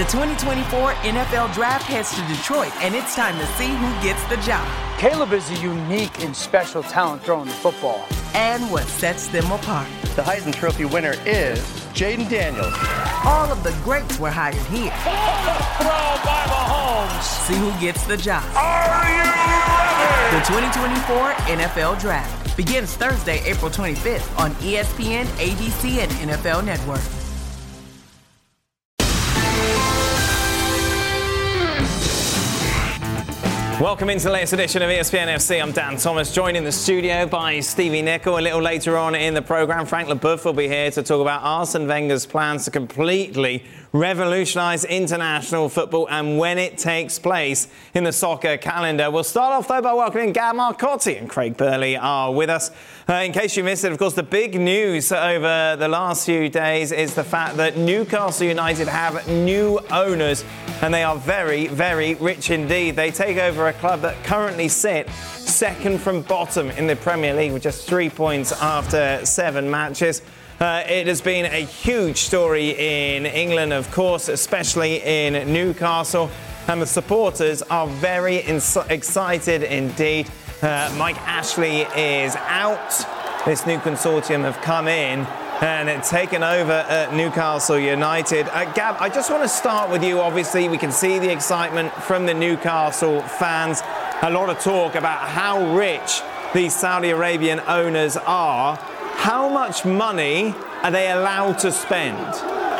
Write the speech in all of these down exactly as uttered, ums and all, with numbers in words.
The twenty twenty-four N F L Draft heads to Detroit, and it's time to see who gets the job. Caleb is a unique and special talent throwing the football. And what sets them apart. The Heisman Trophy winner is Jaden Daniels. All of the greats were hired here. Throw by Mahomes. See who gets the job. Are you ready? The twenty twenty-four N F L Draft begins Thursday, April twenty-fifth on E S P N, A B C, and N F L Network. Welcome into the latest edition of E S P N F C. I'm Dan Thomas, joined in the studio by Stevie Nicol. A little later on in the programme, Frank Leboeuf will be here to talk about Arsene Wenger's plans to completely revolutionise international football and when it takes place in the soccer calendar. We'll start off, though, by welcoming Gab Marcotti and Craig Burley are with us. Uh, in case you missed it, of course, the big news over the last few days is the fact that Newcastle United have new owners, and they are very, very rich indeed. They take over a club that currently sit second from bottom in the Premier League with just three points after seven matches. Uh, it has been a huge story in England, of course, especially in Newcastle, and the supporters are very ins- excited indeed. Uh, Mike Ashley is out. This new consortium have come in and it's taken over at Newcastle United. Uh, Gab, I just want to start with you. Obviously, we can see the excitement from the Newcastle fans. A lot of talk about how rich these Saudi Arabian owners are. How much money are they allowed to spend?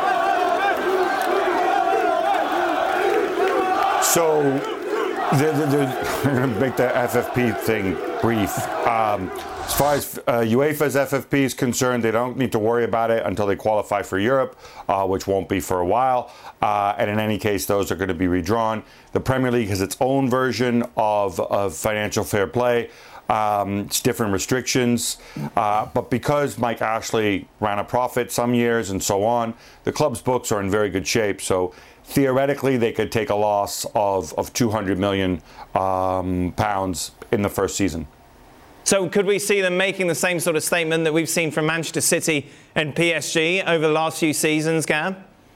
So, the, the, the, I'm going to make the F F P thing brief. Um, as far as uh, UEFA's F F P is concerned, they don't need to worry about it until they qualify for Europe, uh, which won't be for a while. Uh, and in any case, those are going to be redrawn. The Premier League has its own version of, of financial fair play. Um, it's different restrictions, uh, but because Mike Ashley ran a profit some years and so on, the club's books are in very good shape. So theoretically, they could take a loss of, of two hundred million um, pounds in the first season. So could we see them making the same sort of statement that we've seen from Manchester City and P S G over the last few seasons, Gab?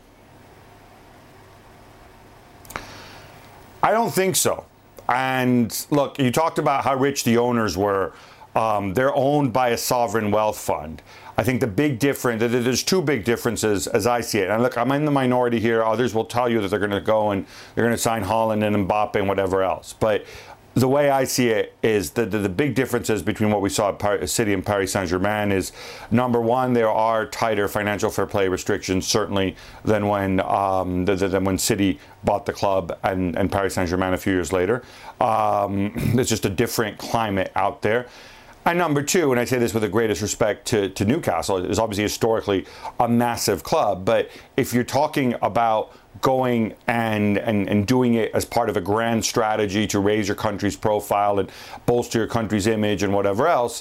I don't think so. And look, you talked about how rich the owners were. Um, they're owned by a sovereign wealth fund. I think the big difference, there's two big differences as I see it. And look, I'm in the minority here. Others will tell you that they're going to go and they're going to sign Haaland and Mbappe and whatever else. But the way I see it is that the, the big differences between what we saw at Paris, City and Paris Saint-Germain is, number one, there are tighter financial fair play restrictions, certainly, than when um, the, the, than when City bought the club and, and Paris Saint-Germain a few years later. Um, there's just a different climate out there. And number two, and I say this with the greatest respect to, to Newcastle, it is obviously historically a massive club, but if you're talking about going and, and, and doing it as part of a grand strategy to raise your country's profile and bolster your country's image and whatever else,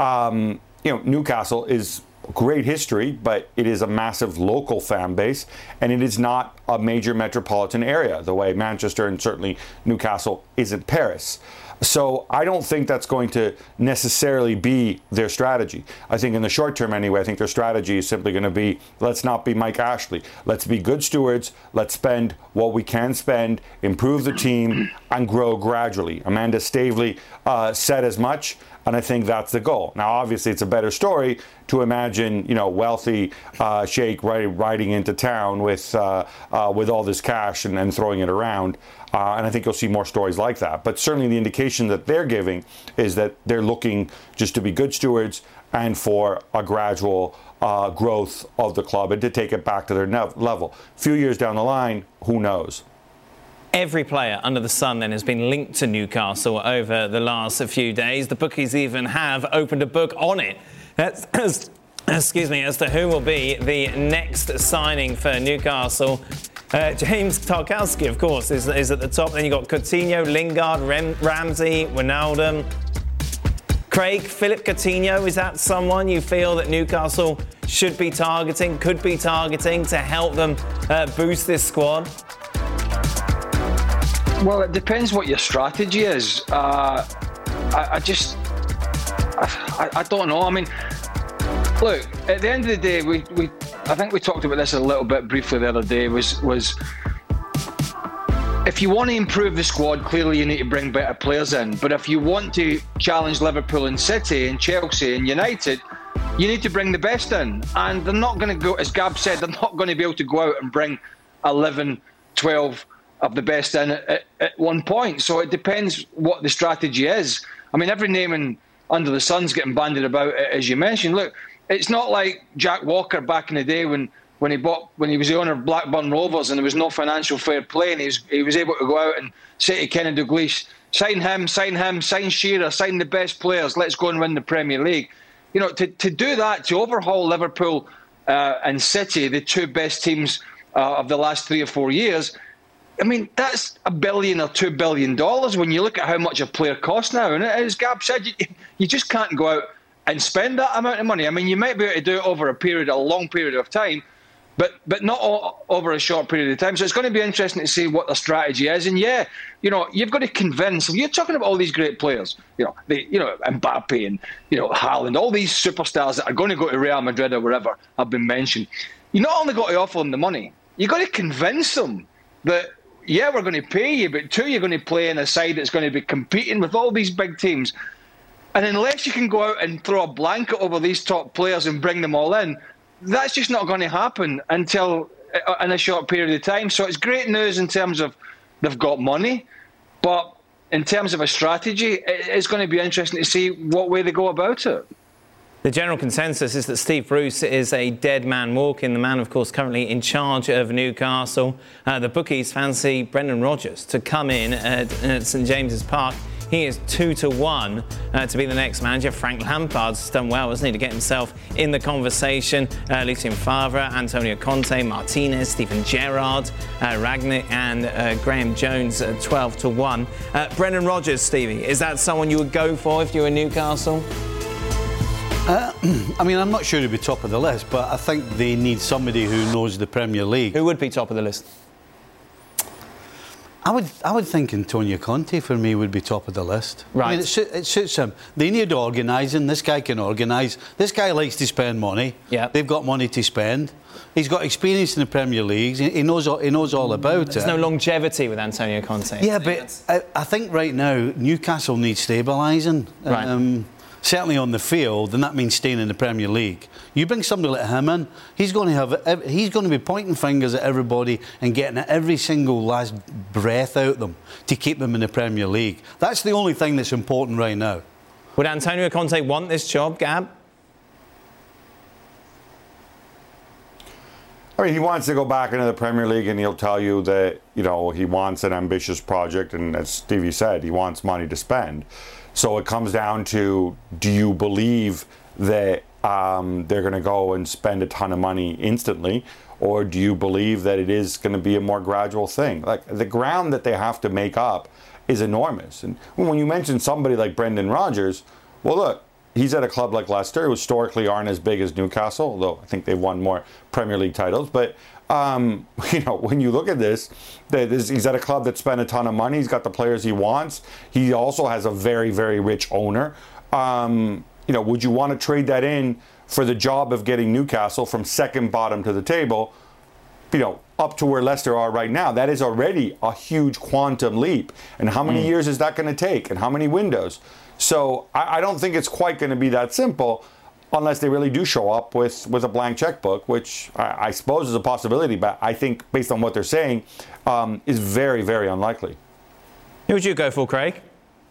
um, you know, Newcastle is great history, but it is a massive local fan base, and it is not a major metropolitan area the way Manchester and certainly Newcastle isn't Paris. So I don't think that's going to necessarily be their strategy. I think in the short term anyway, I think their strategy is simply going to be, let's not be Mike Ashley. Let's be good stewards. Let's spend what we can spend, improve the team, and grow gradually. Amanda Staveley uh, said as much, and I think that's the goal. Now, obviously, it's a better story to imagine, you know, wealthy uh, sheikh riding, riding into town with uh, uh, with all this cash and, and throwing it around. Uh, and I think you'll see more stories like that. But certainly the indication that they're giving is that they're looking just to be good stewards and for a gradual uh, growth of the club and to take it back to their ne- level. A few years down the line, who knows? Every player under the sun then has been linked to Newcastle over the last few days. The bookies even have opened a book on it. That's, excuse me, as to who will be the next signing for Newcastle. Uh, James Tarkowski, of course, is, is at the top. Then you've got Coutinho, Lingard, Rem- Ramsey, Wijnaldum. Craig, Philip Coutinho, is that someone you feel that Newcastle should be targeting, could be targeting to help them uh, boost this squad? Well, it depends what your strategy is. Uh, I, I just, I, I don't know. I mean, look, at the end of the day, we, we I think we talked about this a little bit briefly the other day, was was if you want to improve the squad, clearly you need to bring better players in. But if you want to challenge Liverpool and City and Chelsea and United, you need to bring the best in. And they're not going to go, as Gab said, they're not going to be able to go out and bring eleven, twelve of the best in at, at, at one point. So it depends what the strategy is. I mean, every name in, under the sun's getting bandied about, as you mentioned. Look, it's not like Jack Walker back in the day when when he bought when he was the owner of Blackburn Rovers and there was no financial fair play, and he was, he was able to go out and say to Kenny Dalglish, sign him, sign him, sign Shearer, sign the best players, let's go and win the Premier League. You know, to, to do that, to overhaul Liverpool uh, and City, the two best teams uh, of the last three or four years, I mean, that's a billion or two billion dollars when you look at how much a player costs now. And as Gab said, you, you just can't go out and spend that amount of money. I mean, you might be able to do it over a period, a long period of time, but but not all, over a short period of time. So it's going to be interesting to see what the strategy is. And yeah, you know, you've got to convince. If you're talking about all these great players, you know, the, you know, Mbappe and you know Haaland, all these superstars that are going to go to Real Madrid or wherever have been mentioned. You not only got to offer them the money, you got to convince them that yeah, we're going to pay you, but two, you're going to play in a side that's going to be competing with all these big teams. And unless you can go out and throw a blanket over these top players and bring them all in, that's just not going to happen until in a short period of time. So it's great news in terms of they've got money, but in terms of a strategy, it's going to be interesting to see what way they go about it. The general consensus is that Steve Bruce is a dead man walking, the man, of course, currently in charge of Newcastle. Uh, the bookies fancy Brendan Rodgers to come in at, at St James's Park. He is two to one uh, to be the next manager. Frank Lampard's done well, hasn't he, to get himself in the conversation. Uh, Lucien Favre, Antonio Conte, Martinez, Steven Gerrard, uh, Ragnick and uh, Graham Jones at twelve to one. Uh, Brendan Rodgers, Stevie, is that someone you would go for if you were Newcastle? Uh, I mean, I'm not sure he'd be top of the list, but I think they need somebody who knows the Premier League. Who would be top of the list? I would, I would think Antonio Conte for me would be top of the list. Right. I mean, it, su- it suits him. They need organising. This guy can organise. This guy likes to spend money. Yeah. They've got money to spend. He's got experience in the Premier League. He, he knows. All, he knows all about There's it. There's no longevity with Antonio Conte. Yeah, but I, I think right now Newcastle needs stabilising. Right. Um, certainly on the field, and that means staying in the Premier League. You bring somebody like him in, he's going to have, he's going to be pointing fingers at everybody and getting every single last breath out them to keep them in the Premier League. That's the only thing that's important right now. Would Antonio Conte want this job, Gab? I mean, he wants to go back into the Premier League, and he'll tell you that, you know, he wants an ambitious project, and as Stevie said, he wants money to spend. So it comes down to, do you believe that um, they're going to go and spend a ton of money instantly, or do you believe that it is going to be a more gradual thing? Like, the ground that they have to make up is enormous. And when you mention somebody like Brendan Rodgers, well, look, he's at a club like Leicester, who historically aren't as big as Newcastle, although I think they've won more Premier League titles. But, um, you know, when you look at this, he's at a club that spent a ton of money. He's got the players he wants. He also has a very, very rich owner. Um, you know, would you want to trade that in for the job of getting Newcastle from second bottom to the table, you know, up to where Leicester are right now? That is already a huge quantum leap. And how many mm. years is that going to take? And how many windows? So I, I don't think it's quite going to be that simple unless they really do show up with, with a blank checkbook, which I, I suppose is a possibility, but I think based on what they're saying, um, is very, very unlikely. Who would you go for, Craig?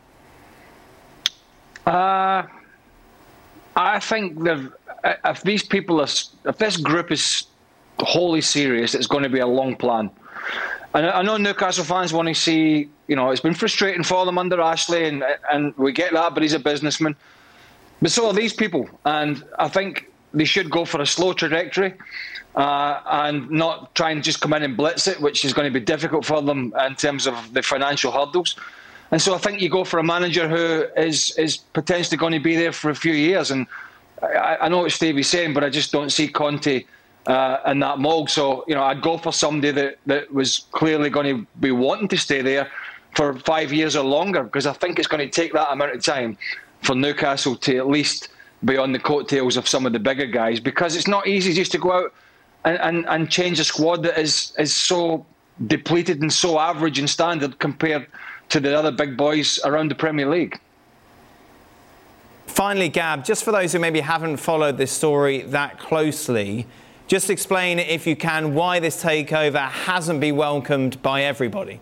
Uh, I think that if these people are, if this group is wholly serious, it's going to be a long plan. And I know Newcastle fans want to see, you know, it's been frustrating for them under Ashley, and and we get that, but he's a businessman. But so are these people, and I think they should go for a slow trajectory uh, and not try and just come in and blitz it, which is going to be difficult for them in terms of the financial hurdles. And so I think you go for a manager who is is potentially going to be there for a few years. And I, I know what Stevie's saying, but I just don't see Conte uh, in that mould. So, you know, I'd go for somebody that, that was clearly going to be wanting to stay there for five years or longer, because I think it's going to take that amount of time for Newcastle to at least be on the coattails of some of the bigger guys, because it's not easy just to go out and, and, and change a squad that is is so depleted and so average in standard compared to the other big boys around the Premier League. Finally, Gab, just for those who maybe haven't followed this story that closely, just explain, if you can, why this takeover hasn't been welcomed by everybody.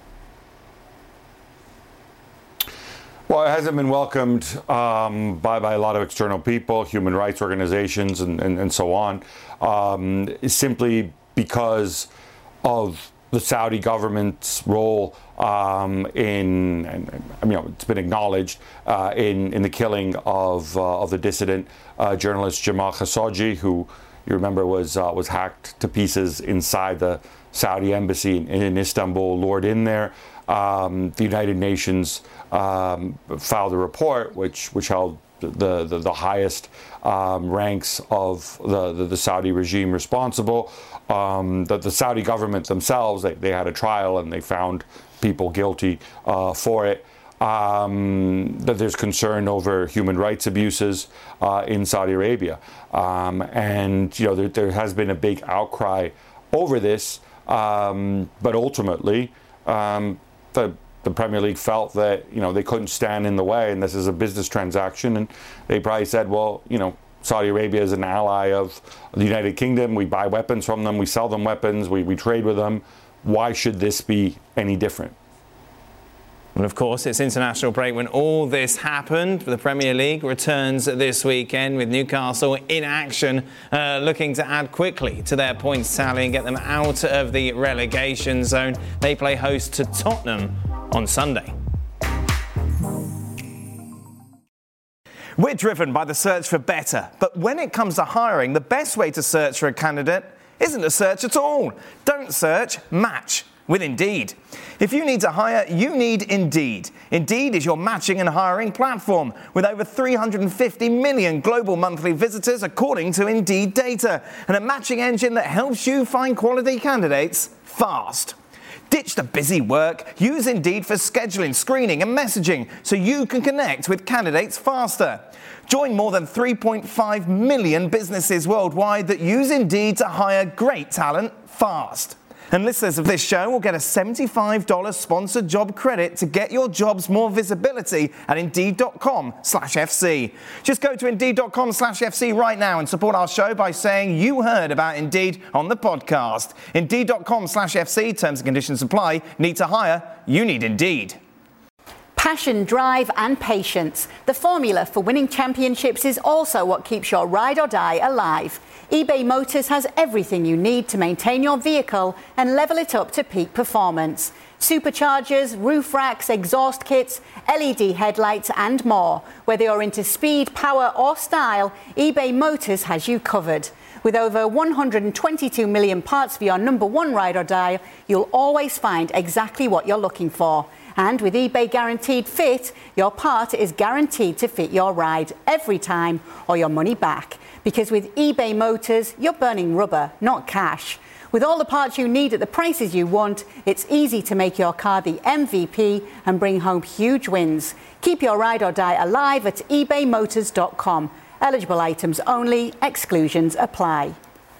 Well, it hasn't been welcomed um, by, by a lot of external people, human rights organizations, and, and, and so on, um, simply because of the Saudi government's role um, in, and, I mean, it's been acknowledged, uh, in, in the killing of, uh, of the dissident uh, journalist Jamal Khashoggi, who, you remember, was, uh, was hacked to pieces inside the Saudi embassy in, in Istanbul, lured in there. Um, the United Nations um, filed a report which which held the the, the highest um, ranks of the, the, the Saudi regime responsible. Um, the, the Saudi government themselves, they, they had a trial and they found people guilty uh, for it. Um, that there's concern over human rights abuses uh, in Saudi Arabia, um, and you know there, there has been a big outcry over this, um, but ultimately. Um, The, the Premier League felt that, you know, they couldn't stand in the way, and this is a business transaction, and they probably said, well, you know, Saudi Arabia is an ally of the United Kingdom. We buy weapons from them, we sell them weapons, we, we trade with them. Why should this be any different? Well, of course, it's international break when all this happened. The Premier League returns this weekend with Newcastle in action, uh, looking to add quickly to their points tally and get them out of the relegation zone. They play host to Tottenham on Sunday. We're driven by the search for better, but when it comes to hiring, the best way to search for a candidate isn't to search at all. Don't search, match with Indeed. If you need to hire, you need Indeed. Indeed is your matching and hiring platform with over three hundred fifty million global monthly visitors according to Indeed data, and a matching engine that helps you find quality candidates fast. Ditch the busy work. Use Indeed for scheduling, screening and messaging so you can connect with candidates faster. Join more than three point five million businesses worldwide that use Indeed to hire great talent fast. And listeners of this show will get a seventy-five dollars sponsored job credit to get your jobs more visibility at Indeed.com slash FC. Just go to Indeed.com slash FC right now and support our show by saying you heard about Indeed on the podcast. Indeed.com slash FC. Terms and conditions apply. Need to hire? You need Indeed. Passion, drive and patience. The formula for winning championships is also what keeps your ride or die alive. eBay Motors has everything you need to maintain your vehicle and level it up to peak performance. Superchargers, roof racks, exhaust kits, L E D headlights and more. Whether you're into speed, power or style, eBay Motors has you covered. With over one hundred twenty-two million parts for your number one ride or die, you'll always find exactly what you're looking for. And with eBay Guaranteed Fit, your part is guaranteed to fit your ride every time or your money back. Because with eBay Motors, you're burning rubber, not cash. With all the parts you need at the prices you want, it's easy to make your car the M V P and bring home huge wins. Keep your ride or die alive at ebay motors dot com. Eligible items only, exclusions apply.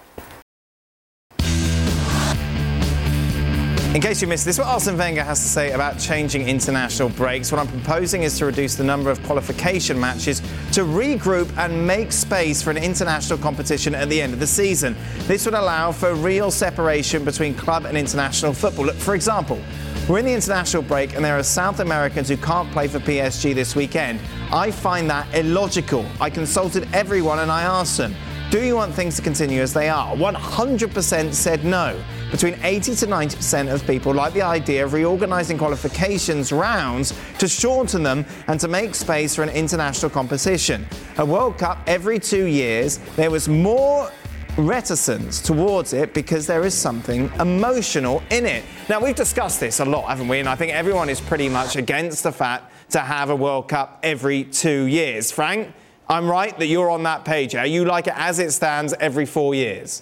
In case you missed this, what Arsene Wenger has to say about changing international breaks. What I'm proposing is to reduce the number of qualification matches to regroup and make space for an international competition at the end of the season. This would allow for real separation between club and international football. Look, for example, we're in the international break and there are South Americans who can't play for P S G this weekend. I find that illogical. I consulted everyone and I asked them, do you want things to continue as they are? one hundred percent said no. Between eighty to ninety percent of people like the idea of reorganising qualifications rounds to shorten them and to make space for an international competition. A World Cup every two years, there was more reticence towards it because there is something emotional in it. Now, we've discussed this a lot, haven't we? And I think everyone is pretty much against the fact to have a World Cup every two years. Frank, I'm right that you're on that page. Are you like it as it stands every four years?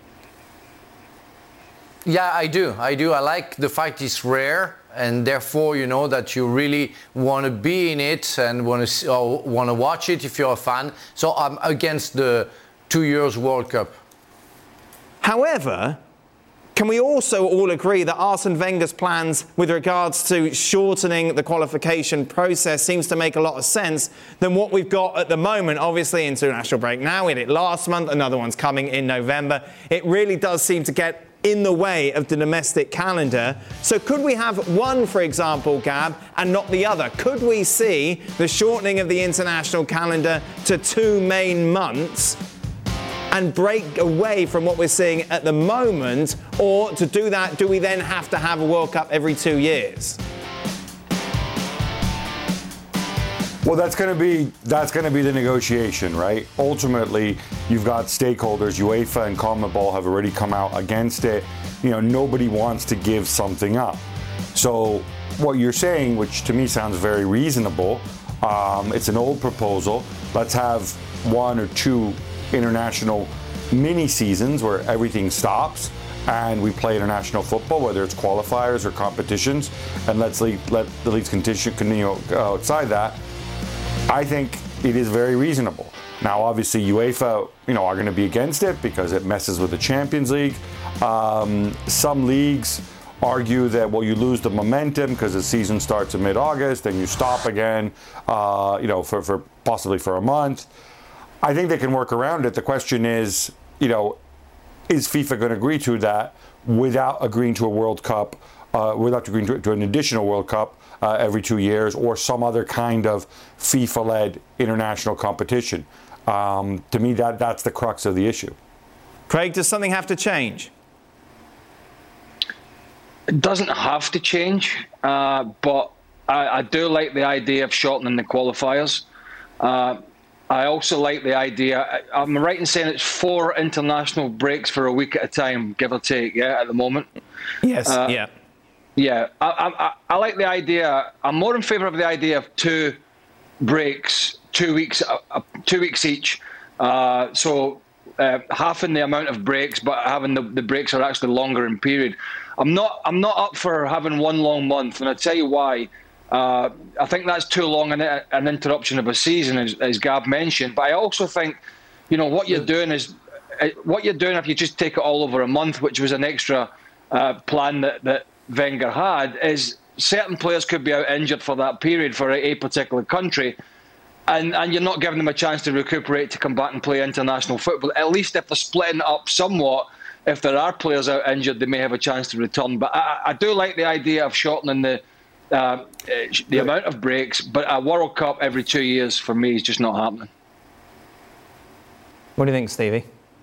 Yeah, I do. I do. I like the fact it's rare, and therefore, you know, that you really want to be in it and want to or want to watch it if you're a fan. So I'm against the two years World Cup. However, can we also all agree that Arsene Wenger's plans with regards to shortening the qualification process seems to make a lot of sense than what we've got at the moment? Obviously, international break now, we had it last month, another one's coming in November. It really does seem to get in the way of the domestic calendar. So could we have one, for example, Gab, and not the other? Could we see the shortening of the international calendar to two main months and break away from what we're seeing at the moment? Or to do that, do we then have to have a World Cup every two years? Well, that's going to be that's going to be the negotiation, right? Ultimately, you've got stakeholders. UEFA and CONMEBOL have already come out against it. You know, nobody wants to give something up. So what you're saying, which to me sounds very reasonable, um, it's an old proposal. Let's have one or two international mini seasons where everything stops and we play international football, whether it's qualifiers or competitions, and let's leave, let the leagues continue, continue outside that. I think it is very reasonable. Now, obviously, UEFA, you know, are going to be against it because it messes with the Champions League. Um, some leagues argue that, well, you lose the momentum because the season starts in mid-August and you stop again, uh, you know, for, for possibly for a month. I think they can work around it. The question is, you know, is FIFA going to agree to that without agreeing to a World Cup, uh, without agreeing to, to an additional World Cup uh, every two years or some other kind of FIFA-led international competition? Um, to me, that that's the crux of the issue. Craig, does something have to change? It doesn't have to change, uh, but I, I do like the idea of shortening the qualifiers. Uh, I also like the idea, I'm right in saying it's four international breaks for a week at a time, give or take, yeah, at the moment. Yes, uh, yeah. Yeah, I, I, I like the idea, I'm more in favour of the idea of two breaks, two weeks, uh, two weeks each. Uh, so uh, halving the amount of breaks, but having the, the breaks are actually longer in period. I'm not, I'm not up for having one long month, and I'll tell you why. Uh, I think that's too long an, an interruption of a season, as, as Gab mentioned. But I also think, you know, what you're doing is, what you're doing if you just take it all over a month, which was an extra uh, plan that, that Wenger had, is certain players could be out injured for that period for a, a particular country, and, and you're not giving them a chance to recuperate to come back and play international football. At least if they're splitting it up somewhat, if there are players out injured, they may have a chance to return. But I, I do like the idea of shortening the Uh, the amount of breaks, but a World Cup every two years for me is just not happening. What do you think, Stevie?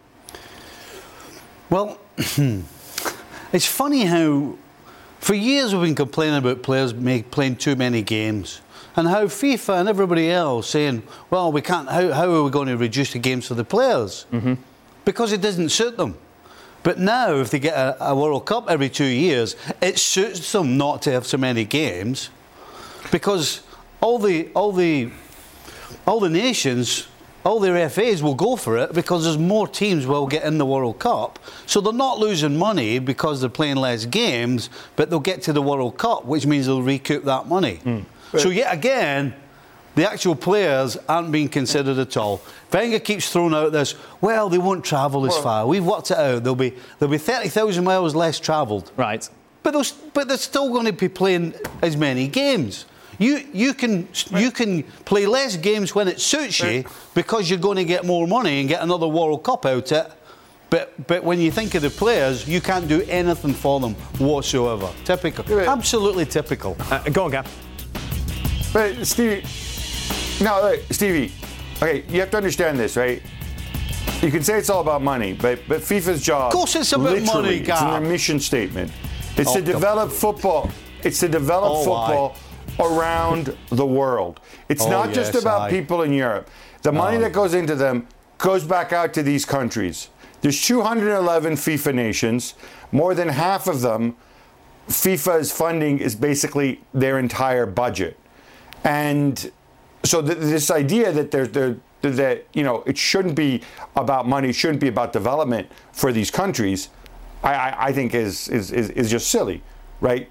Well, it's funny how for years we've been complaining about players make, playing too many games, and how FIFA and everybody else saying, well, we can't, how, how are we going to reduce the games for the players? Mm-hmm. Because it doesn't suit them. But now, if they get a, a World Cup every two years, it suits them not to have so many games, because all the all the all the nations, all their F As will go for it because there's more teams will get in the World Cup. So they're not losing money because they're playing less games, but they'll get to the World Cup, which means they'll recoup that money. Mm. So yet again, the actual players aren't being considered at all. Wenger keeps throwing out this, well, they won't travel as far. We've worked it out. There'll be there'll be thirty thousand miles less travelled. Right. But they'll, but they're still going to be playing as many games. You you can you can play less games when it suits you because you're going to get more money and get another World Cup out it. But but when you think of the players, you can't do anything for them whatsoever. Typical. Absolutely typical. Uh, go on, Gav. But Stevie, no, look, Stevie, okay, you have to understand this, right? You can say it's all about money, but but FIFA's job, of course, it's about money, Gav. It's in their mission statement. It's oh, to develop football. It's to develop oh, football I. around the world. It's oh, not yes, just about I. people in Europe. The money um, that goes into them goes back out to these countries. There's two hundred eleven FIFA nations. More than half of them, FIFA's funding is basically their entire budget. And so th- this idea that there's there, that you know it shouldn't be about money, it shouldn't be about development for these countries, I, I, I think is, is is is just silly, right?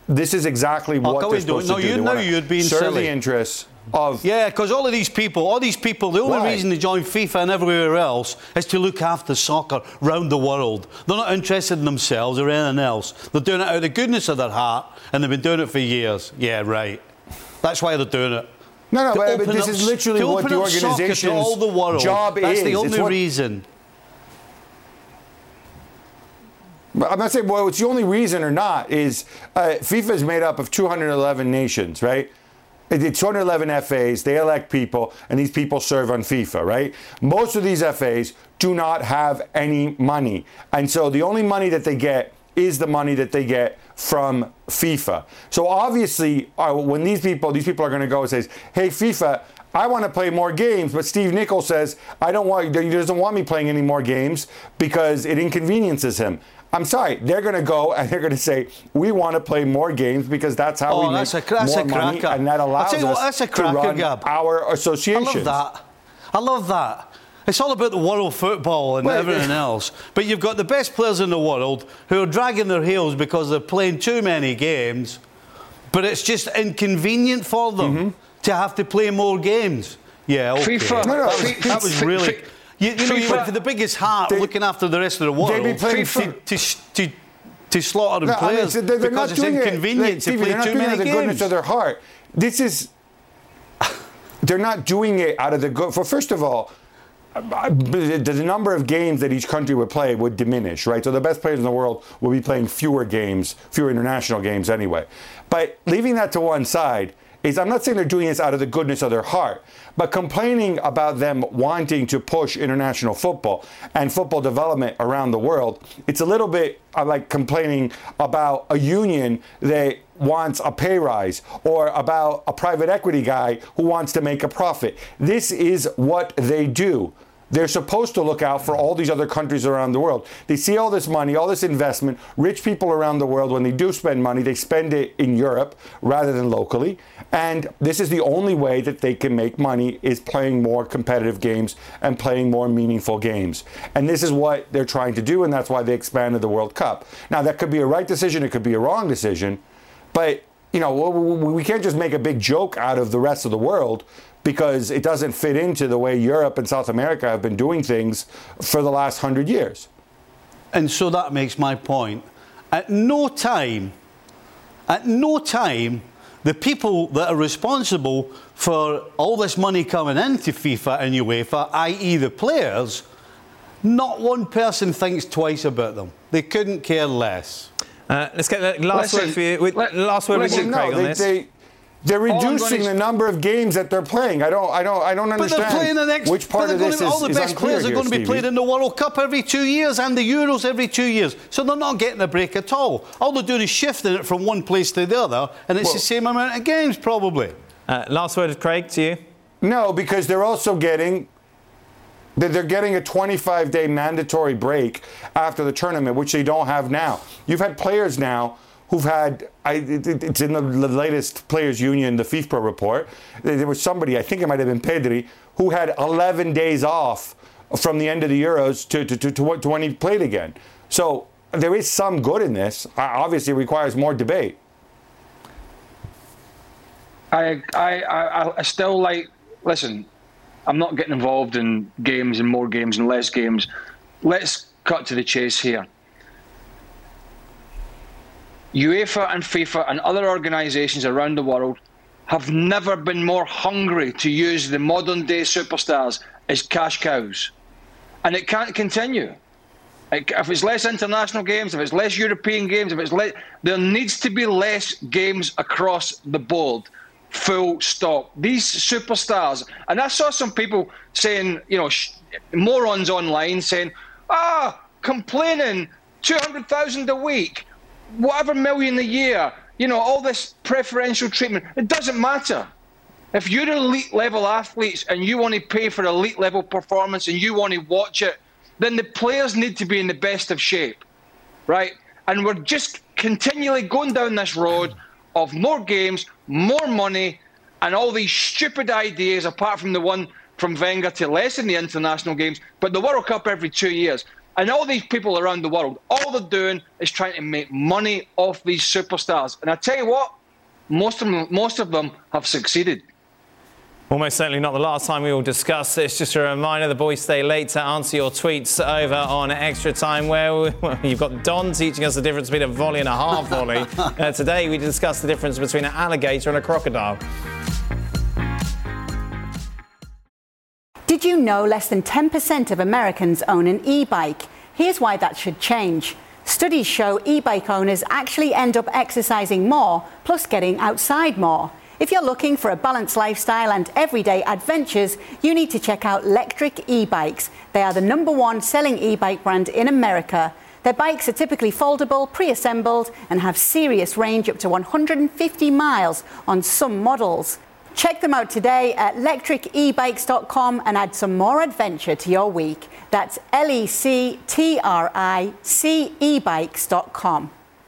this is exactly Oh, what can they're we do supposed it? No, to do. you They know wanna you'd be serve silly. the interests of... Yeah, because all of these people, all these people, the only Why? reason they join FIFA and everywhere else is to look after soccer round the world. They're not interested in themselves or anything else. They're doing it out of the goodness of their heart, and they've been doing it for years. Yeah, right. That's why they're doing it. No, no, To but, but open this up- is literally to what open the up soccer to organization's all the world. job That's is. the It's only what- reason. I'm not saying, well, it's the only reason or not is uh, FIFA is made up of two hundred eleven nations, right? It's two hundred eleven F As, they elect people, and these people serve on FIFA, right? Most of these F As do not have any money. And so the only money that they get is the money that they get from FIFA. So obviously, uh, when these people, these people are going to go and say, hey, FIFA, I want to play more games, but Steve Nichols says, I don't want, he doesn't want me playing any more games because it inconveniences him. I'm sorry, they're going to go and they're going to say, we want to play more games because that's how Oh, we that's make a- that's more a money, cracker. and that I'll allows tell you what, us that's a to cracker, run Gab. our I associations. love that. I love that. It's all about the world football and Well, everything else. But you've got the best players in the world who are dragging their heels because they're playing too many games, but it's just inconvenient for them Mm-hmm. to have to play more games. Yeah, okay. FIFA- No, no, that was, FIFA- that was really... FIFA- You, you know, you FIFA- went for the biggest heart They- looking after the rest of the world They'd be playing to, to, to, to slaughter No, I mean, players so they're, they're because not it's doing inconvenient it. to Stevie, play they're not too doing it out many of the goodness games. of their heart. This is. They're not doing it out of the good. For first of all, the, the number of games that each country would play would diminish, right? So the best players in the world will be playing fewer games, fewer international games anyway. But leaving that to one side, is I'm not saying they're doing this out of the goodness of their heart, but complaining about them wanting to push international football and football development around the world, it's a little bit uh, like complaining about a union that wants a pay rise or about a private equity guy who wants to make a profit. This is what they do. They're supposed to look out for all these other countries around the world. They see all this money, all this investment. Rich people around the world, when they do spend money, they spend it in Europe rather than locally. And this is the only way that they can make money, is playing more competitive games and playing more meaningful games. And this is what they're trying to do, and that's why they expanded the World Cup. Now, that could be a right decision, it could be a wrong decision, but you know, we can't just make a big joke out of the rest of the world because it doesn't fit into the way Europe and South America have been doing things for the last hundred years. And so that makes my point. At no time, at no time, the people that are responsible for all this money coming into FIFA and UEFA, that is the players, not one person thinks twice about them. They couldn't care less. Uh, let's get the last Listen, word for you. With, let- last word with listen, you, no, Craig, on they, this. they, they're I'm gonna reducing s- the number of games that they're playing. I don't, I don't, I don't But understand they're playing the next. which part but of they're this gonna, is, all the is best unclear players are here, going to be Stevie. played in the World Cup every two years and the Euros every two years. So they're not getting a break at all. All they're doing is shifting it from one place to the other, and it's Well- the same amount of games probably. Uh, last word, Craig, to you. No, because they're also getting they're they're getting a twenty-five day mandatory break after the tournament, which they don't have now. You've had players now who've had, I, it- it's in the latest Players Union, the FIFA report, there was somebody, I think it might have been Pedri, who had eleven days off from the end of the Euros to, to, to, to, to when he played again. So there is some good in this. Obviously, it requires more debate. I, I, I, I still like, listen, I'm not getting involved in games and more games and less games. Let's cut to the chase here. UEFA and FIFA and other organisations around the world have never been more hungry to use the modern day superstars as cash cows. And it can't continue. If it's less international games, if it's less European games, if it's less, there needs to be less games across the board. Full stop. These superstars, and I saw some people saying, you know, sh- morons online saying, ah, complaining, two hundred thousand a week, whatever million a year, you know, all this preferential treatment. It doesn't matter. If you're elite level athletes and you want to pay for elite level performance and you want to watch it, then the players need to be in the best of shape, right? And we're just continually going down this road of more games, more money, and all these stupid ideas, apart from the one from Wenger to lessen the international games, but the World Cup every two years. And all these people around the world, all they're doing is trying to make money off these superstars. And I tell you what, most of them, most of them have succeeded. Almost certainly not the last time we will discuss this. Just a reminder, the boys stay late to answer your tweets over on Extra Time, where we, well, you've got Don teaching us the difference between a volley and a half volley. uh, today we discuss the difference between an alligator and a crocodile. Did you know less than ten percent of Americans own an e-bike? Here's why that should change. Studies show e-bike owners actually end up exercising more, plus getting outside more. If you're looking for a balanced lifestyle and everyday adventures, you need to check out Lectric e-bikes. They are the number one selling e-bike brand in America. Their bikes are typically foldable, pre-assembled, and have serious range up to one hundred fifty miles on some models. Check them out today at lectric e bikes dot com and add some more adventure to your week. That's L E C T R I C e bikes dot com.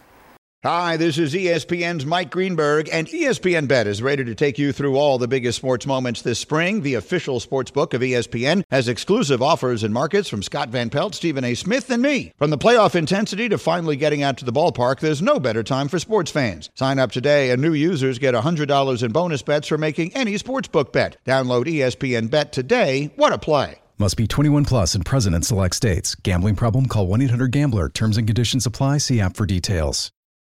Hi, this is E S P N's Mike Greenberg, and E S P N Bet is ready to take you through all the biggest sports moments this spring. The official sports book of E S P N has exclusive offers and markets from Scott Van Pelt, Stephen A. Smith, and me. From the playoff intensity to finally getting out to the ballpark, there's no better time for sports fans. Sign up today, and new users get one hundred dollars in bonus bets for making any sportsbook bet. Download E S P N Bet today. What a play. Must be twenty-one plus and present in select states. Gambling problem? Call one eight hundred gambler. Terms and conditions apply. See app for details.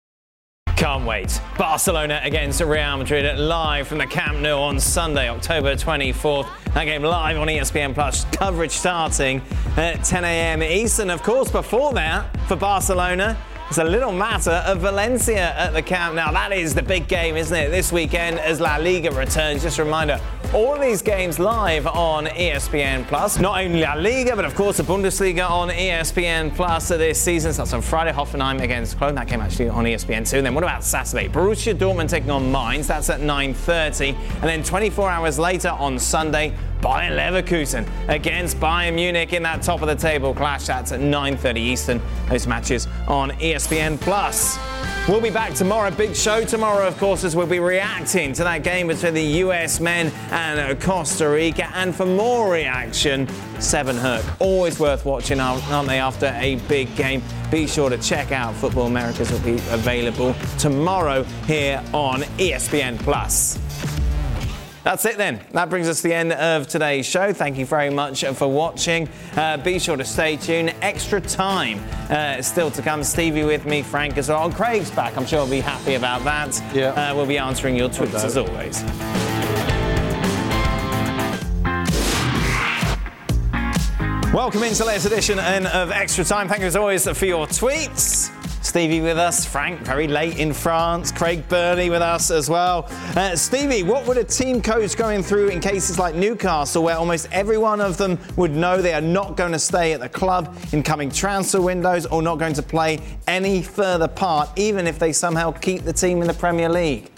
Can't wait. Barcelona against Real Madrid live from the Camp Nou on Sunday, October twenty-fourth. That game live on E S P N Plus. Coverage starting at ten a.m. Eastern. Of course, before that, for Barcelona, it's a little matter of Valencia at the Camp Nou. That is the big game, isn't it? This weekend as La Liga returns. Just a reminder, all of these games live on E S P N Plus. Not only La Liga, but of course the Bundesliga on E S P N Plus this season. So that's on Friday, Hoffenheim against Cologne. That came actually on E S P N two. And then what about Saturday? Borussia Dortmund taking on Mainz. That's at nine thirty. And then twenty-four hours later on Sunday, Bayern Leverkusen against Bayern Munich in that top of the table clash. That's at nine thirty Eastern. Those matches on E S P N Plus. We'll be back tomorrow. Big show tomorrow, of course, as we'll be reacting to that game between the U S men and Costa Rica. And for more reaction, Seven Herc. Always worth watching, aren't they, after a big game? Be sure to check out Football Americas. Will be available tomorrow here on E S P N Plus. That's it then. That brings us to the end of today's show. Thank you very much for watching. Uh, be sure to stay tuned. Extra Time uh, still to come. Stevie with me, Frank as well. Craig's back. I'm sure he'll be happy about that. Yeah. Uh, we'll be answering your tweets as always. Welcome into the latest edition of Extra Time. Thank you as always for your tweets. Stevie with us, Frank very late in France, Craig Burley with us as well. Uh, Stevie, what would a team coach going through in cases like Newcastle, where almost every one of them would know they are not going to stay at the club in coming transfer windows or not going to play any further part, even if they somehow keep the team in the Premier League?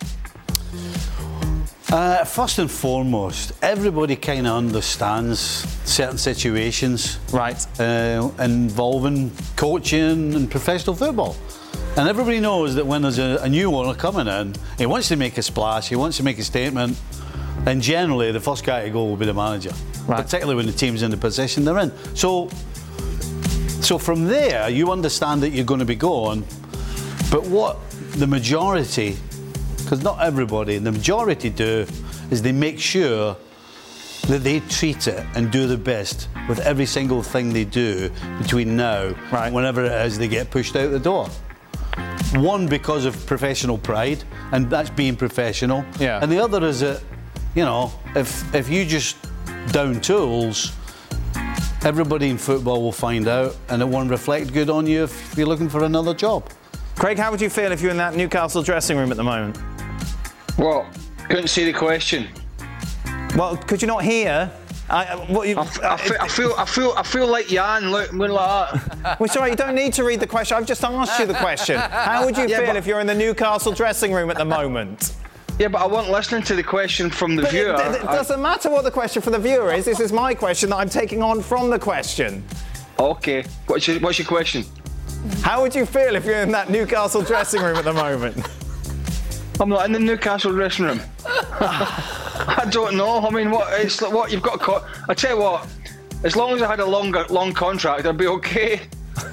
Uh, first and foremost, everybody kind of understands certain situations, right, uh, involving coaching and professional football. And everybody knows that when there's a, a new owner coming in, he wants to make a splash, he wants to make a statement, and generally the first guy to go will be the manager, right, particularly when the team's in the position they're in. So, so from there, you understand that you're going to be going, but what the majority, because not everybody, the majority do, is they make sure that they treat it and do the best with every single thing they do between now right. and whenever it is they get pushed out the door. One, because of professional pride, and that's being professional. Yeah. And the other is that, you know, if if you just down tools, everybody in football will find out, and it won't reflect good on you if you're looking for another job. Craig, how would you feel if you're in that Newcastle dressing room at the moment? Well, couldn't see the question. Well, could you not hear? I, what you, I, I, feel, I feel, I feel, I feel like Jan, look, like that. Well, sorry, you don't need to read the question. I've just asked you the question. How would you yeah, feel if you're in the Newcastle dressing room at the moment? Yeah, but I wasn't listening to the question from the but viewer. It, it, it doesn't matter what the question from the viewer is. This is my question that I'm taking on from the question. Okay. What's your, what's your question? How would you feel if you're in that Newcastle dressing room at the moment? I'm not in the Newcastle dressing room. I don't know. I mean, what it's like, what you've got. Co- I tell you what, As long as I had a longer, long contract, I'd be okay.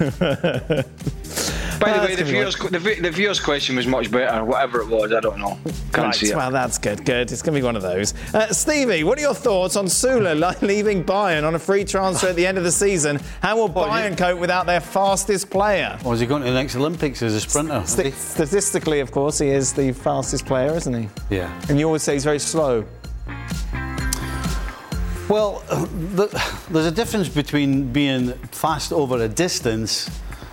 By the way, the viewers, the, the viewers' question was much better. Whatever it was, I don't know. Can't right, see it. Well, that's good. Good. It's going to be one of ththose. Uh, Stevie, what are your thoughts on Sula leaving Bayern on a free transfer at the end of the season? How will what, Bayern you... cope without their fastest player? Or is he going to the next Olympics as a sprinter? St- statistically, of course, he is the fastest player, isn't he? Yeah. And you always say he's very slow. Well, the, there's a difference between being fast over a distance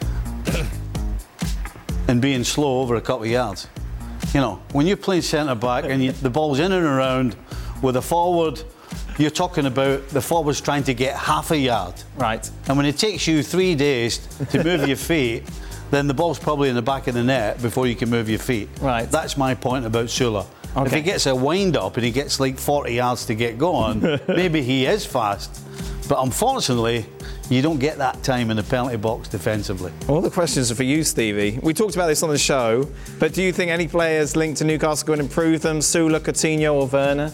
and being slow over a couple of yards. You know, when you're playing centre back and you, the ball's in and around with a forward, you're talking about the forward's trying to get half a yard. Right. And when it takes you three days to move your feet, then the ball's probably in the back of the net before you can move your feet. Right. That's my point about Sula. Okay. If he gets a wind up and he gets like forty yards to get going, maybe he is fast. But unfortunately, you don't get that time in the penalty box defensively. All the questions are for you, Stevie. We talked about this on the show, but do you think any players linked to Newcastle can improve them? Sula, Coutinho or Werner?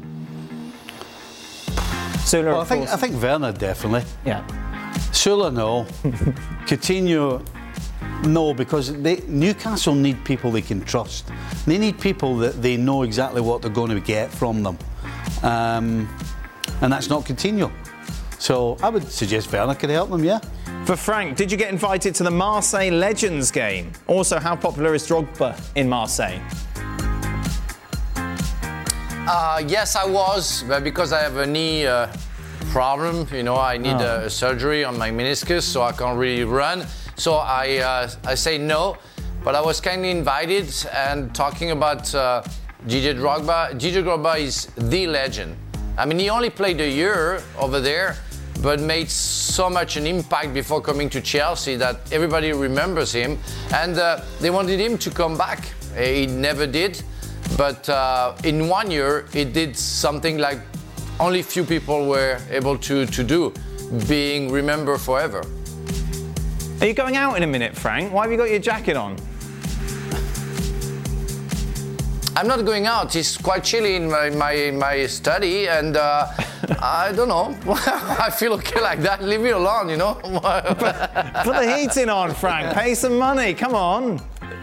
Sula, well, I think I think Werner definitely. Yeah. Sula, no. Coutinho, no, because they, Newcastle need people they can trust. They need people that they know exactly what they're going to get from them. Um, and that's not Coutinho. So I would suggest Werner could help them, yeah. For Frank, did you get invited to the Marseille Legends game? Also, how popular is Drogba in Marseille? Uh, yes, I was, but because I have a knee uh, problem, you know, I need oh. a, a surgery on my meniscus, so I can't really run. So I, uh, I say no, but I was kindly invited. And talking about uh, Didier Drogba, Didier Drogba is the legend. I mean, he only played a year over there, but made so much an impact before coming to Chelsea that everybody remembers him. And uh, they wanted him to come back. He never did. But uh, in one year, he did something like only few people were able to, to do, being remembered forever. Are you going out in a minute, Frank? Why have you got your jacket on? I'm not going out. It's quite chilly in my, my, my study, and uh, I don't know. I feel okay like that. Leave me alone, you know? put, put the heating on, Frank. Pay some money. Come on.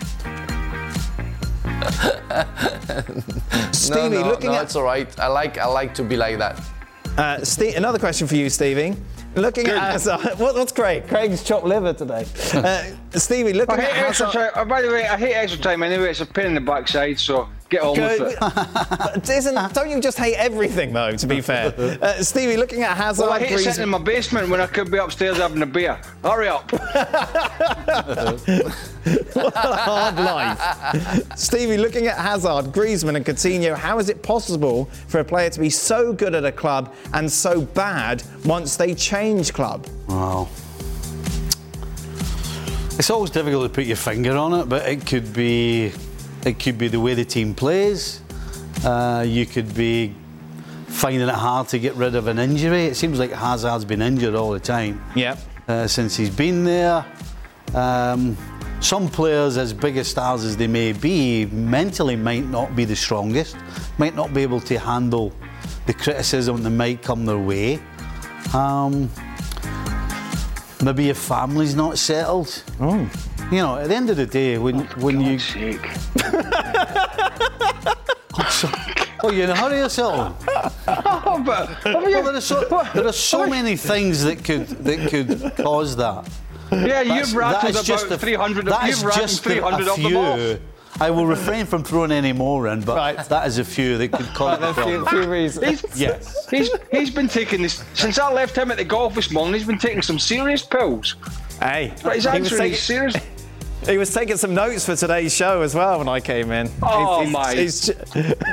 Stevie, no, no, looking no, at... it's all right. I like, I like to be like that. Uh, Steve, another question for you, Stevie. Looking Good. at Hazard, what, what's Craig? Craig's chopped liver today. Uh, Stevie, looking I hate at extra Hazard. time. Oh, by the way, I hate extra time anyway. It's a pain in the backside, so get on Good. with it. But isn't, don't you just hate everything, though, to be fair? Uh, Stevie, looking at Hazard... Well, I hate Griezmann... sitting in my basement when I could be upstairs having a beer. Hurry up. What a hard life. Stevie, looking at Hazard, Griezmann and Coutinho, how is it possible for a player to be so good at a club and so bad once they change club? Wow. It's always difficult to put your finger on it, but it could be it could be the way the team plays. Uh, you could be finding it hard to get rid of an injury. It seems like Hazard's been injured all the time. Yep. Uh, since he's been there. Um, some players, as big as stars as they may be, mentally might not be the strongest, might not be able to handle the criticism that might come their way. Um, maybe your family's not settled. Oh. You know, at the end of the day, when oh, when God's you... sake. oh, so, oh, you're in a hurry or something? Oh, but, well, there are so, there are so many things that could that could cause that. Yeah, That's, you've rattled about just three hundred of, you've rattled three hundred a of them few. off. I will refrain from throwing any more in, but right. that is a few that could cause right, a problem. few, few reasons. He's, yes. He's, he's been taking this, since I left him at the golf this morning, he's been taking some serious pills. Hey. But his answer taking, is serious. He was taking some notes for today's show as well when I came in. Oh, he's, my. He's, he's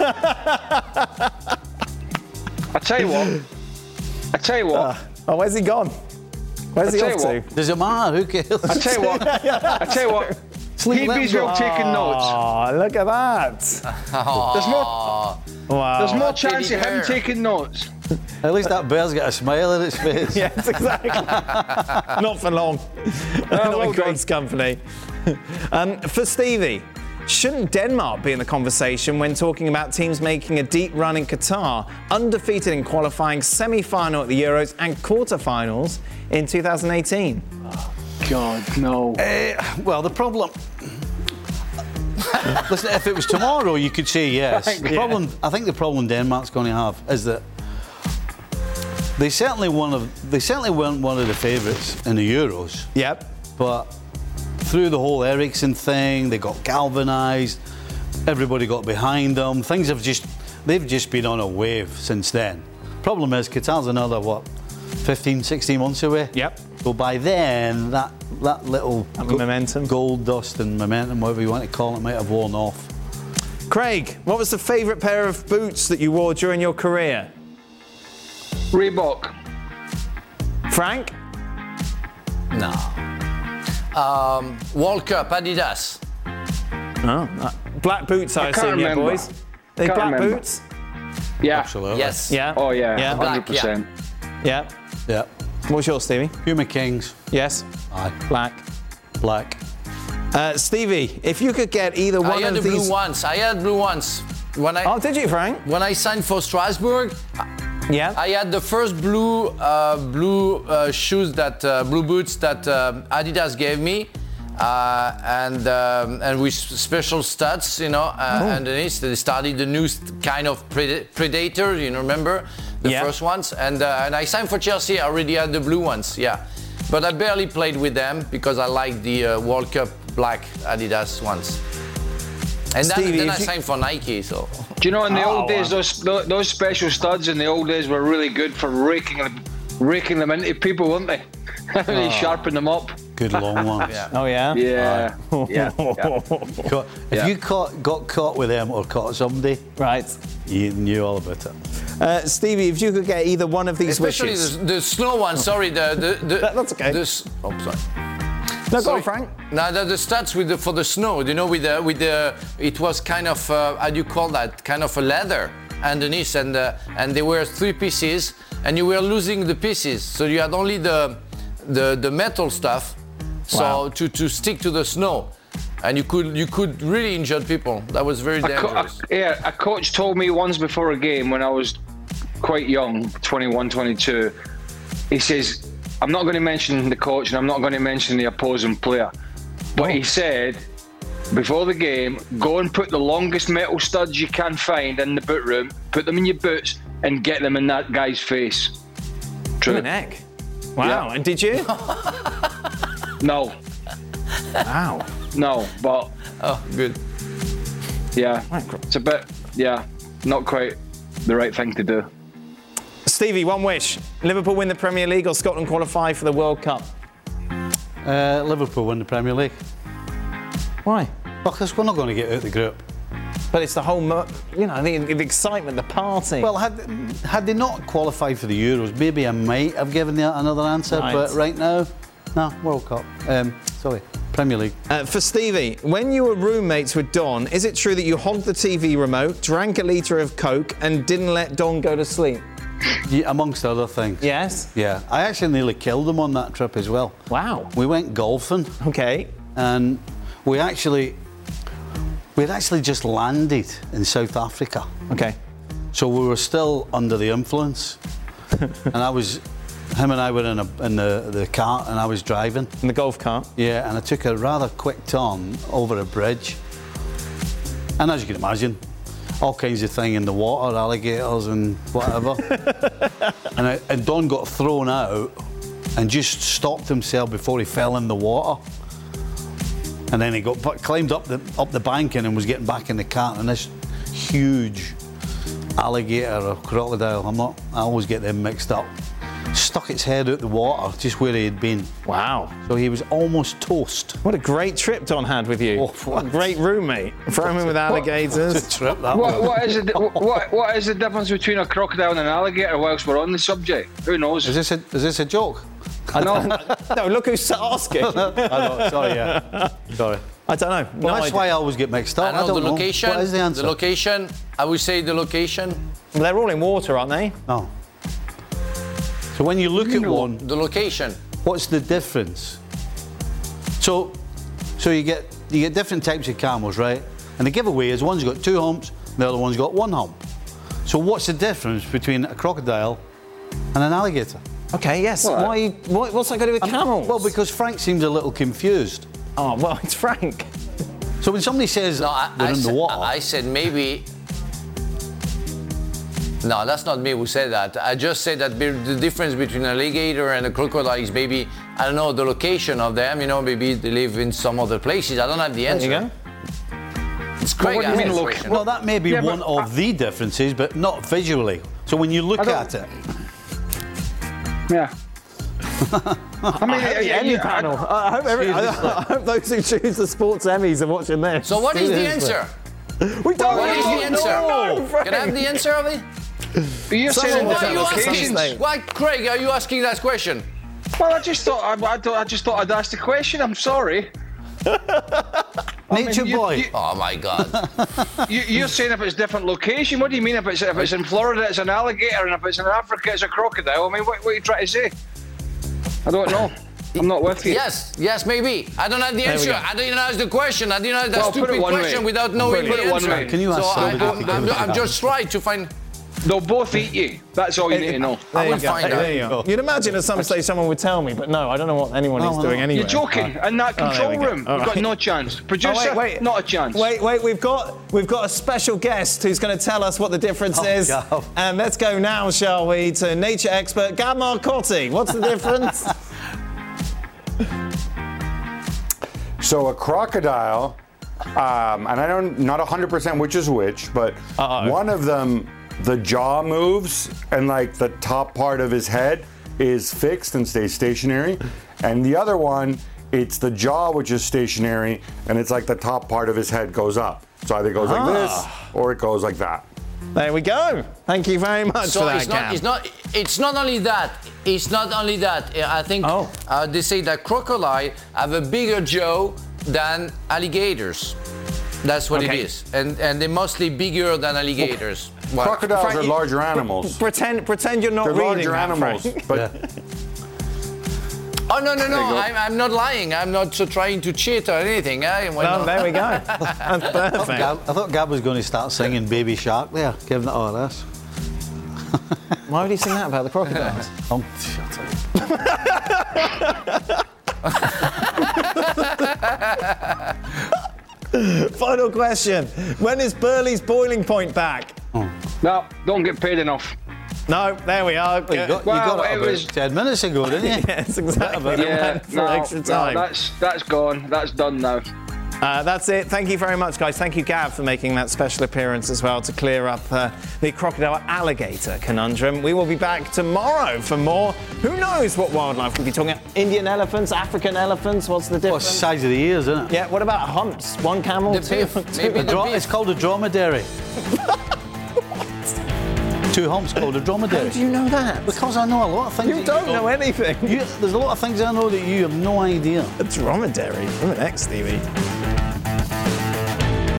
I tell you what. I tell you what. Uh, oh, where's he gone? Where's he off to? Does it matter? Who cares? I tell you what. I tell you what. He'd be well taking notes. Oh, look at that. Oh. There's more, wow. there's more chance of him taking notes. At least that bear's got a smile on its face. Yes, exactly. Not for long. Oh, Not well in Craig's company. Um, for Stevie, shouldn't Denmark be in the conversation when talking about teams making a deep run in Qatar, undefeated in qualifying, semi-final at the Euros and quarter-finals in two thousand eighteen? Oh, God, no. Uh, well, the problem... Listen, if it was tomorrow, you could say yes. The Yeah. problem, I think the problem Denmark's going to have is that they certainly one of they certainly weren't one of the favourites in the Euros. Yep. But through the whole Ericsson thing, they got galvanised. Everybody got behind them. Things have just they've just been on a wave since then. Problem is, Qatar's another what, fifteen, sixteen months away. Yep. So by then, that that little That momentum. gold dust and momentum, whatever you want to call it, might have worn off. Craig, what was the favourite pair of boots that you wore during your career? Reebok. Frank? No. Um, World Cup, Adidas. Oh, uh, black boots, I, I can't assume, yeah, remember. boys? They Can't black remember. boots? Yeah. Absolutely. Yes. Yeah. Oh, yeah. Yeah. one hundred percent. Yeah. Yeah. What's yours, Stevie? Puma Kings. Yes. Aye. Black. Black. Uh, Stevie, if you could get either one I had of the these... blue ones. I had blue ones. When I, Oh, did you, Frank? when I signed for Strasbourg, Yeah. I had the first blue uh, blue uh, shoes that uh, blue boots that uh, Adidas gave me, uh, and um, and with special studs, you know, uh, Oh. underneath. They started the new st- kind of pred- Predator, you know, remember the Yeah. first ones, and uh, and I signed for Chelsea. I already had the blue ones, yeah, but I barely played with them because I liked the uh, World Cup black Adidas ones. And then, Stevie, then if I you- signed for Nike, so. Do you know, in the Oh, old days, wow. those tho- those special studs in the old days were really good for raking them, raking them into people, weren't they? They sharpen them up. Good long ones. Yeah. Oh, yeah? Yeah. yeah. yeah. Caught- If Yeah. you caught, got caught with them or caught somebody, Right. you knew all about it. Uh, Stevie, if you could get either one of these Especially wishes... the, the snow one. Sorry, the the, the That- that's okay. The, s- oh, sorry. No, go Sorry. on, Frank. No, the, the stats with the, for the snow. You know, with the with the it was kind of uh, how do you call that? Kind of a leather underneath, and uh, and there were three pieces, and you were losing the pieces, so you had only the the the metal stuff, so Wow. to to stick to the snow, and you could you could really injure people. That was very A co- a- dangerous. yeah, a coach told me once before a game when I was quite young, twenty-one, twenty-two, he says, I'm not going to mention the coach and I'm not going to mention the opposing player, but he said, before the game, go and put the longest metal studs you can find in the boot room, put them in your boots and get them in that guy's face. True. Good neck. Wow. Yeah. And did you? No, Wow. no, but Oh, good. yeah, it's a bit, yeah, not quite the right thing to do. Stevie, one wish. Liverpool win the Premier League or Scotland qualify for the World Cup? Uh, Liverpool win the Premier League. Why? Because we're not going to get out of the group. But it's the whole, mo- you know, the, the excitement, the party. Well, had had they not qualified for the Euros, maybe I might have given you another answer. Right. But right now, no, World Cup. Um, sorry, Premier League. Uh, for Stevie, when you were roommates with Don, is it true that you hogged the T V remote, drank a litre of Coke, and didn't let Don go to sleep? Yeah, amongst other things. Yes. Yeah, I actually nearly killed him on that trip as well. Wow. We went golfing, Okay. and we actually we had actually just landed in South Africa. Okay. So we were still under the influence, and I was, him and I were in, a, in the, the car, and I was driving. In the golf cart. Yeah, and I took a rather quick turn over a bridge, and as you can imagine, all kinds of thing in the water, alligators and whatever. and, I, and Don got thrown out and just stopped himself before he fell in the water. And then he got climbed up the up the bank and was getting back in the cart, and this huge alligator or crocodile, I'm not, I always get them mixed up, stuck its head out the water just where he had been. Wow. So he was almost toast. What a great trip Don had with you. Oh, what a great roommate. Throw him in with alligators. Trip that What, one. what, is the, what, what is the difference between a crocodile and an alligator whilst we're on the subject? Who knows? Is this a, is this a joke? I know. No, look who's asking. I know, sorry, yeah. Sorry. I don't know. Well, No that's idea. why I always get mixed up. I I, know don't the know. location. What is the answer? The location. I would say the location. Well, they're all in water, aren't they? No. So when you look at one, The location. what's the difference? So, so you get you get different types of camels, right? And the giveaway is one's got two humps, the other one's got one hump. So what's the difference between a crocodile and an alligator? Okay, yes. Well, Why? What, what's that got to do with camels? Well, because Frank seems a little confused. Oh, well, it's Frank. So when somebody says No, I, they're I in said, the water... I said maybe... No, that's not me who said that. I just said that be- the difference between an alligator and a crocodile is maybe, I don't know, the location of them. You know, maybe they live in some other places. I don't have the answer. There you go. It's Craig. Well, what do you mean, look, well, that may be yeah, one but, of the differences, but not visually. So when you look at it... Yeah. I mean, I hope the Emmy panel. I hope, every, I, I hope those who choose the sports Emmys are watching this. So what is the Seriously. answer? We don't What is the know. answer? No, Frank. Can I have the answer of it? But you're So saying why different are you locations. asking? Why, Craig, are you asking that question? Well, I just thought I, I, thought- I just thought I'd ask the question. I'm sorry. Nature mean, you- boy. you- Oh my God. You, you're saying if it's different location. What do you mean if it's if it's in Florida it's an alligator and if it's in Africa it's a crocodile? I mean, what, what are you trying to say? I don't know. I'm not with you. Yes, yes, maybe. I don't have the There we answer. go. I didn't ask the question. I didn't ask that Well, put it stupid one question way. without knowing Put the it one answer. way. Can you ask so I, somebody I'm, to give I'm, us I'm that? just trying to find. They'll both eat you. That's all you need to know. There I you will go. find There you out. go. You'd imagine at some stage someone would tell me, but no, I don't know what anyone Oh, is no. doing anyway. You're joking. In that Oh, there control we go. room, All we've got right. no chance. Producer, Oh, wait, wait. not a chance. Wait, wait, we've got we've got a special guest who's going to tell us what the difference Oh, is. God. And let's go now, shall we, to nature expert Gab Marcotti. What's the difference? So a crocodile, um, and I don't not one hundred percent which is which, but Uh-oh. one of them, the jaw moves and like the top part of his head is fixed and stays stationary, and the other one, it's the jaw which is stationary and it's like the top part of his head goes up. So either it goes like this or it goes like that. There we go. Thank you very much So for that, it's not, Gab. it's not. It's not only that. It's not only that. I think Oh. uh, they say that crocodile have a bigger jaw than alligators. That's what Okay. it is, and and they're mostly bigger than alligators. Well, Crocodiles Frank, are you- larger animals. Pretend, pretend you're not They're reading larger that, animals, Frank. but Oh no no no! I'm, I'm not lying. I'm not uh, trying to cheat or anything. Eh? Why Well, not? there we go. That's perfect. Gab, I thought Gab was going to start singing Baby Shark there, giving it all this. Why would he sing that about the crocodiles? Oh, shut up. Final question. When is Burley's boiling point back? No, don't get paid enough. No, there we are. Well, you got, Well, you got it it about was- ten minutes ago, didn't you? Yes, exactly. Yeah, Went for no, extra no, time. that's that's gone. That's done now. Uh, that's it. Thank you very much, guys. Thank you, Gav, for making that special appearance as well to clear up uh, the crocodile alligator conundrum. We will be back tomorrow for more. Who knows what wildlife we'll be talking about? Indian elephants, African elephants. What's the Well, difference? it's the size of the ears, isn't it? Yeah. What about humps? One camel, The two. beef, two- maybe A the dro- beef. it's called a dromedary. Two humps called a dromedary. How do you know that? Because I know a lot of things. You that don't know anything. You, there's a lot of things I know that you have no idea. A dromedary. From an X, Stevie.